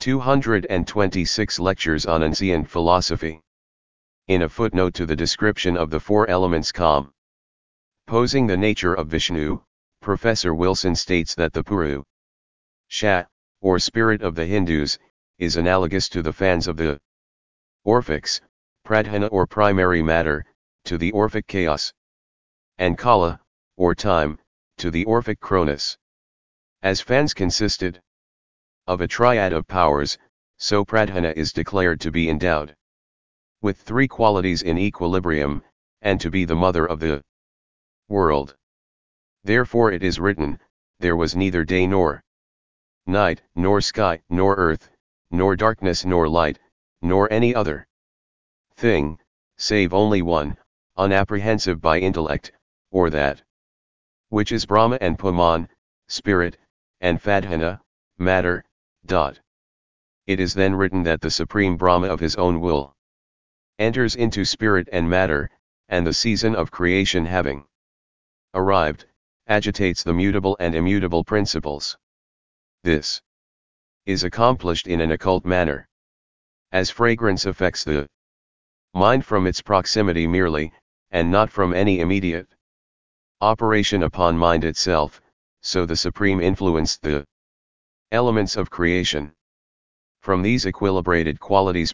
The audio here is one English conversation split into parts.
226 Lectures on Ancient Philosophy. In a footnote to the description of the four elements composing the nature of Vishnu, Professor Wilson states that the Purusha, or spirit of the Hindus, is analogous to the fans of the Orphics, Pradhana or primary matter, to the Orphic chaos, and Kala, or time, to the Orphic Cronus. As fans consisted of a triad of powers, so Pradhana is declared to be endowed with three qualities in equilibrium, and to be the mother of the world. Therefore it is written, there was neither day nor night, nor sky, nor earth, nor darkness nor light, nor any other thing, save only one, unapprehensive by intellect, or that which is Brahma and Puman, spirit, and Fadhana, matter. It is then written that the supreme Brahma of his own will enters into spirit and matter, and the season of creation having arrived, agitates the mutable and immutable principles. This is accomplished in an occult manner. As fragrance affects the mind from its proximity merely, and not from any immediate operation upon mind itself, so the Supreme influenced the elements of creation. From these equilibrated qualities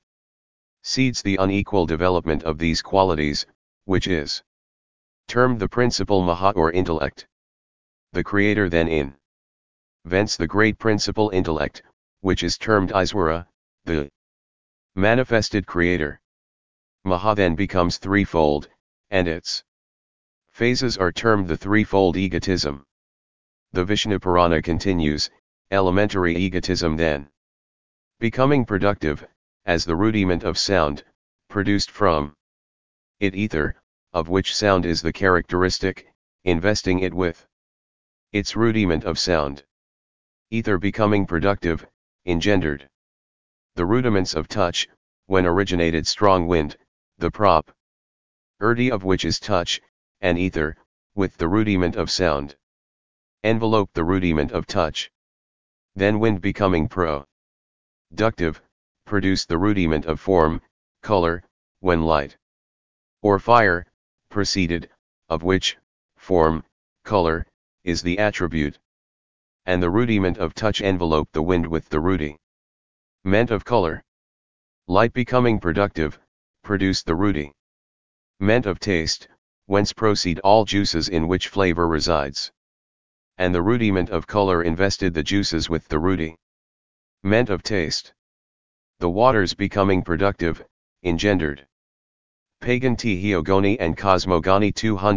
proceeds the unequal development of these qualities, which is termed the principle Maha or intellect. The Creator then invents the great principle intellect, which is termed Iswara, the manifested Creator. Maha then becomes threefold, and its phases are termed the threefold egotism. The Vishnu Purana continues, elementary egotism then becoming productive, as the rudiment of sound, produced from it ether, of which sound is the characteristic, investing it with its rudiment of sound. Ether becoming productive, engendered the rudiments of touch, when originated strong wind, the property of which is touch, and ether, with the rudiment of sound, enveloped the rudiment of touch. Then wind becoming productive, produced the rudiment of form, color, when light or fire proceeded, of which form, color, is the attribute. And the rudiment of touch enveloped the wind with the rudiment of color. Light becoming productive, produced the rudiment of taste, whence proceed all juices in which flavor resides. And the rudiment of color invested the juices with the rudiment of taste. The waters becoming productive, engendered pagan Theogony and Cosmogony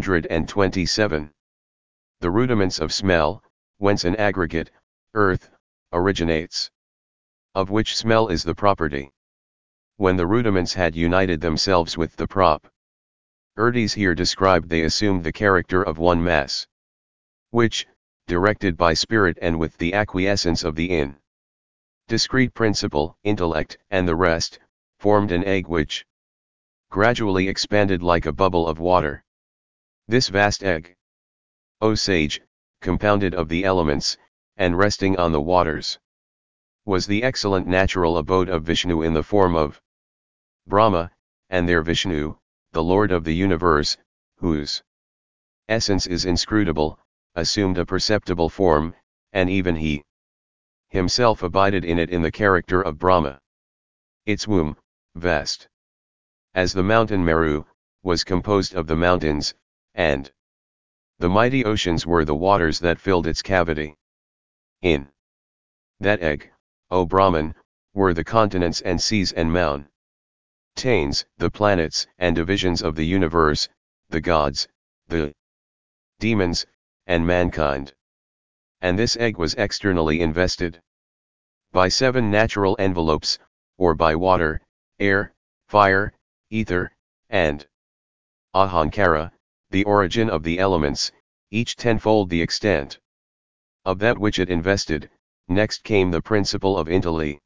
227. The rudiments of smell, whence an aggregate, earth, originates, of which smell is the property. When the rudiments had united themselves with the properties here described, they assumed the character of one mass, which, directed by spirit and with the acquiescence of the discrete principle, intellect, and the rest, formed an egg which gradually expanded like a bubble of water. This vast egg, O sage, compounded of the elements, and resting on the waters, was the excellent natural abode of Vishnu in the form of Brahma, and there Vishnu, the Lord of the universe, whose essence is inscrutable, assumed a perceptible form, and even he himself abided in it in the character of Brahma. Its womb, vast as the mountain Meru, was composed of the mountains, and the mighty oceans were the waters that filled its cavity. In that egg, O Brahman, were the continents and seas and mountains, the planets and divisions of the universe, the gods, the demons, and mankind. And this egg was externally invested by 7 natural envelopes, or by water, air, fire, ether, and ahankara, the origin of the elements, each tenfold the extent of that which it invested. Next came the principle of intelligence,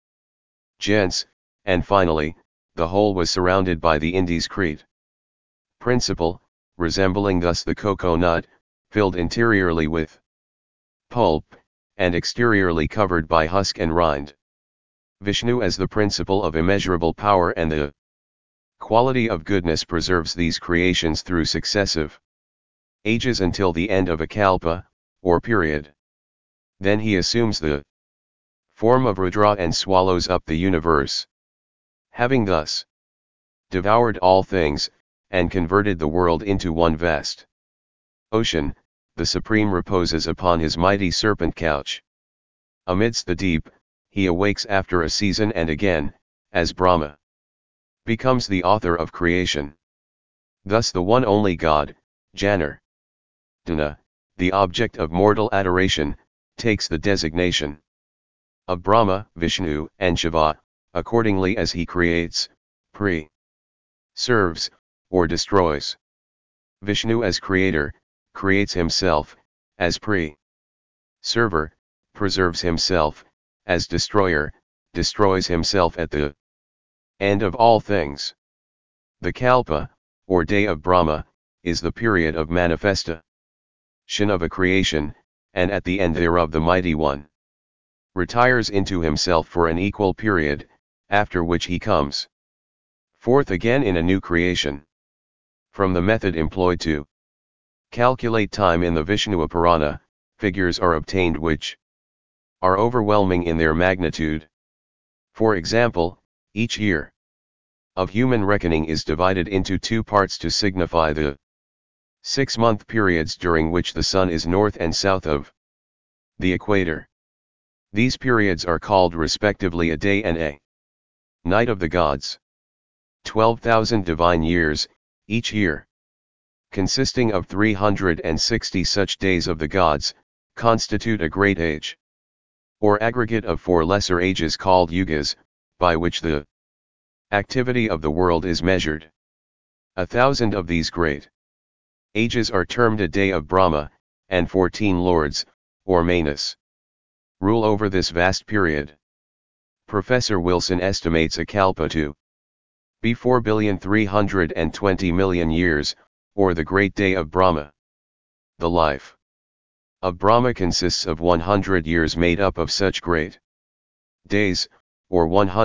and finally, the whole was surrounded by the indiscrete principle, resembling thus the cocoa nut, filled interiorly with pulp, and exteriorly covered by husk and rind. Vishnu as the principle of immeasurable power and the quality of goodness preserves these creations through successive ages until the end of a kalpa, or period. Then he assumes the form of Rudra and swallows up the universe. Having thus devoured all things, and converted the world into one vast ocean, the Supreme reposes upon his mighty serpent couch. Amidst the deep, he awakes after a season and again, as Brahma becomes the author of creation. Thus the one only God, Janardana, the object of mortal adoration, takes the designation of Brahma, Vishnu, and Shiva, accordingly as he creates, serves, or destroys. Vishnu as creator, creates himself, as server, preserves himself, as destroyer, destroys himself at the end of all things. The Kalpa, or day of Brahma, is the period of manifestation of a creation, and at the end thereof the Mighty One retires into himself for an equal period, after which he comes forth again in a new creation. From the method employed to calculate time in the Vishnu Purana, figures are obtained which are overwhelming in their magnitude. For example, each year of human reckoning is divided into 2 parts to signify the 6-month periods during which the sun is north and south of the equator. These periods are called respectively a day and a night of the gods. 12,000 divine years, each year, consisting of 360 such days of the gods, constitute a great age, or aggregate of 4 lesser ages called yugas, by which the activity of the world is measured. 1,000 of these great ages are termed a day of Brahma, and 14 lords, or manas, rule over this vast period. Professor Wilson estimates a kalpa to be 4,320,000,000 years, or the great day of Brahma. The life of Brahma consists of 100 years made up of such great days, or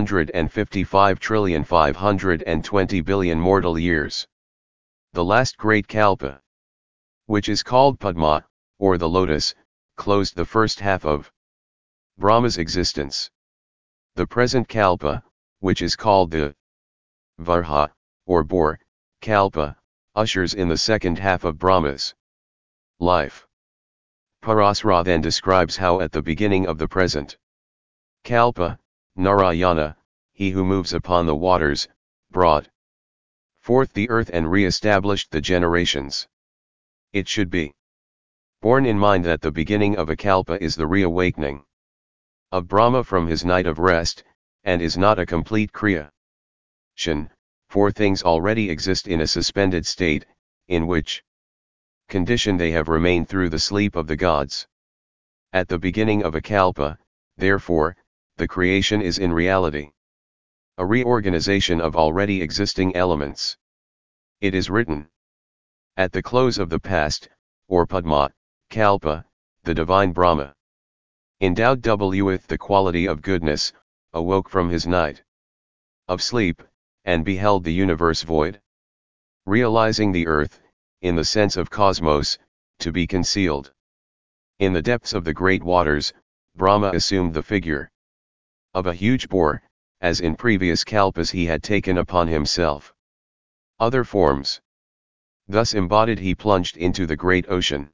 155,520,000,000,000 mortal years. The last great kalpa, which is called Padma, or the lotus, closed the first half of Brahma's existence. The present kalpa, which is called the Varha, or boar, kalpa, ushers in the second half of Brahma's life. Parasara then describes how at the beginning of the present kalpa, Narayana, he who moves upon the waters, brought forth the earth and re-established the generations. It should be borne in mind that the beginning of a kalpa is the reawakening of Brahma from his night of rest, and is not a complete kriya. For things already exist in a suspended state, in which condition they have remained through the sleep of the gods. At the beginning of a kalpa, therefore, the creation is in reality a reorganization of already existing elements. It is written, at the close of the past, or Padma, kalpa, the divine Brahma, endowed with the quality of goodness, awoke from his night of sleep, and beheld the universe void, realizing the earth, in the sense of cosmos, to be concealed in the depths of the great waters. Brahma assumed the figure of a huge boar, as in previous kalpas he had taken upon himself other forms. Thus embodied he plunged into the great ocean.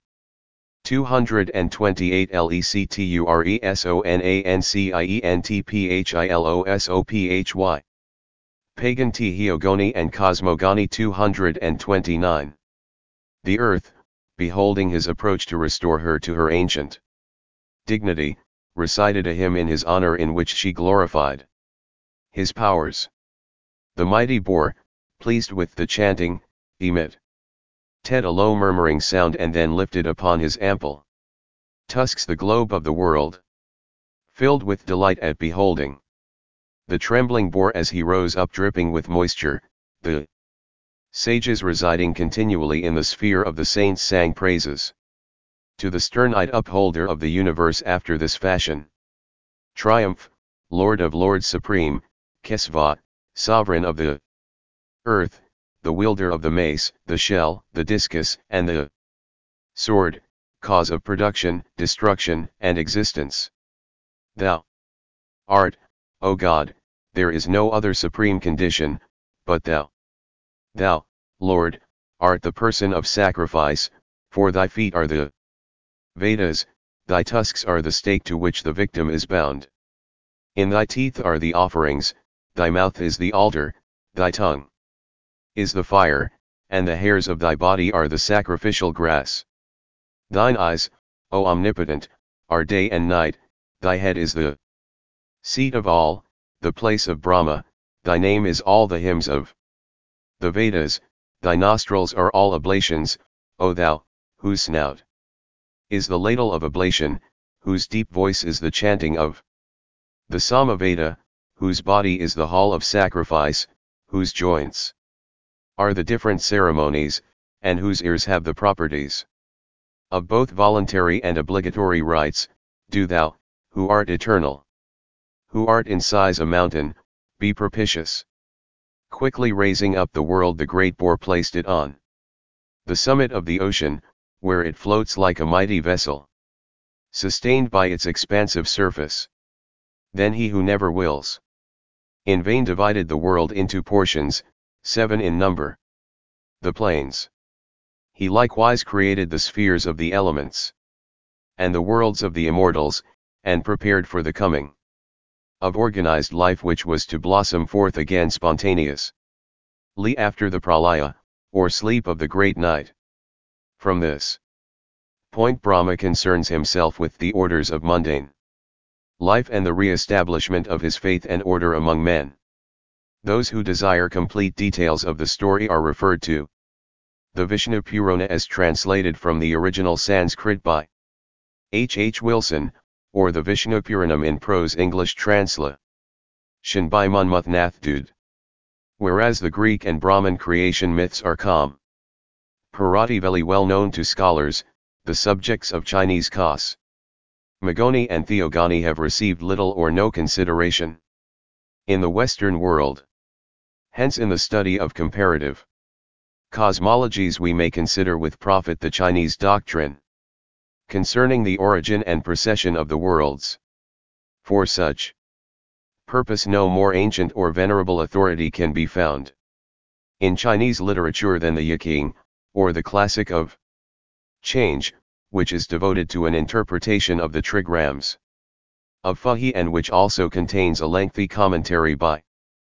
228 Lecturesonancientphilosophy. Pagan Theogony and Cosmogony 229. The earth, beholding his approach to restore her to her ancient dignity, recited a hymn in his honor in which she glorified his powers. The mighty boar, pleased with the chanting, emitted a low murmuring sound and then lifted upon his ample tusks the globe of the world, filled with delight at beholding the trembling boar as he rose up dripping with moisture. The sages residing continually in the sphere of the saints sang praises to the stern-eyed upholder of the universe after this fashion. Triumph, Lord of Lords Supreme, Kesva, Sovereign of the earth, the wielder of the mace, the shell, the discus, and the sword, cause of production, destruction, and existence. Thou art, O God, there is no other supreme condition, but thou. Thou, Lord, art the person of sacrifice, for thy feet are the Vedas, thy tusks are the stake to which the victim is bound. In thy teeth are the offerings, thy mouth is the altar, thy tongue is the fire, and the hairs of thy body are the sacrificial grass. Thine eyes, O Omnipotent, are day and night, thy head is the seat of all, the place of Brahma, thy name is all the hymns of the Vedas, thy nostrils are all oblations, O thou, whose snout is the ladle of oblation, whose deep voice is the chanting of the Samaveda, whose body is the hall of sacrifice, whose joints are the different ceremonies, and whose ears have the properties of both voluntary and obligatory rites, do thou, who art eternal, who art in size a mountain, be propitious. Quickly raising up the world, the great boar placed it on the summit of the ocean, where it floats like a mighty vessel, sustained by its expansive surface. Then he who never wills in vain divided the world into portions, 7 in number. The plains. He likewise created the spheres of the elements, and the worlds of the immortals, and prepared for the coming of organized life which was to blossom forth again spontaneously after the pralaya, or sleep of the great night. From this point Brahma concerns himself with the orders of mundane life and the re-establishment of his faith and order among men. Those who desire complete details of the story are referred to the Vishnu Purana as translated from the original Sanskrit by H. H. Wilson, or the Vishnu Puranam in prose English translation by Monmouth Nathdude. Whereas the Greek and Brahmin creation myths are comparatively well known to scholars, the subjects of Chinese cosmogony and theogony have received little or no consideration in the Western world. Hence in the study of comparative cosmologies we may consider with profit the Chinese doctrine concerning the origin and precession of the worlds. For such purpose no more ancient or venerable authority can be found in Chinese literature than the Yiqing, or the classic of change, which is devoted to an interpretation of the trigrams of Fuhi and which also contains a lengthy commentary by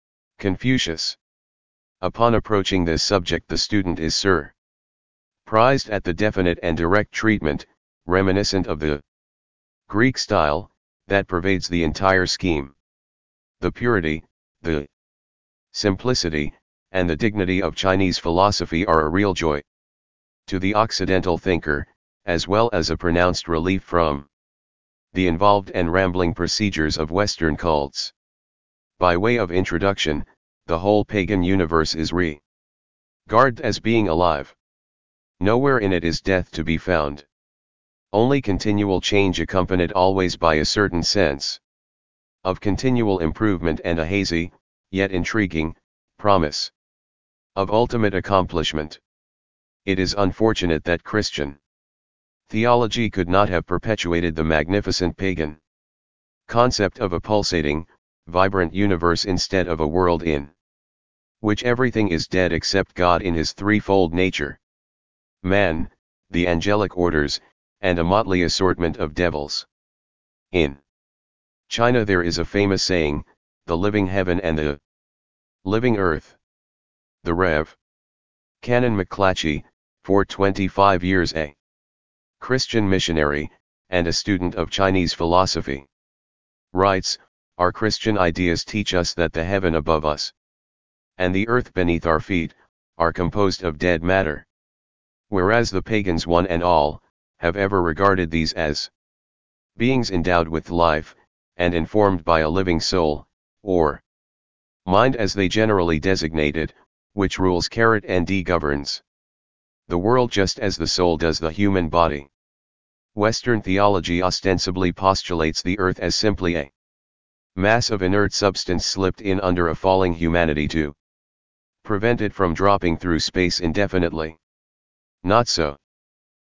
Confucius. Upon approaching this subject the student is surprised at the definite and direct treatment, reminiscent of the Greek style, that pervades the entire scheme. The purity, the simplicity, and the dignity of Chinese philosophy are a real joy to the Occidental thinker, as well as a pronounced relief from the involved and rambling procedures of Western cults. By way of introduction, the whole pagan universe is regarded as being alive. Nowhere in it is death to be found. Only continual change accompanied always by a certain sense of continual improvement and a hazy, yet intriguing, promise of ultimate accomplishment. It is unfortunate that Christian theology could not have perpetuated the magnificent pagan concept of a pulsating, vibrant universe instead of a world in which everything is dead except God in his threefold nature, man, the angelic orders, and a motley assortment of devils. In China there is a famous saying, the living heaven and the living earth. The Rev. Canon McClatchy, for 25 years a Christian missionary, and a student of Chinese philosophy, writes, our Christian ideas teach us that the heaven above us and the earth beneath our feet are composed of dead matter, whereas the pagans one and all have ever regarded these as beings endowed with life, and informed by a living soul, or mind as they generally designate it, which rules and governs the world just as the soul does the human body. Western theology ostensibly postulates the earth as simply a Mass of inert substance slipped in under a falling humanity to prevent it from dropping through space indefinitely. Not so.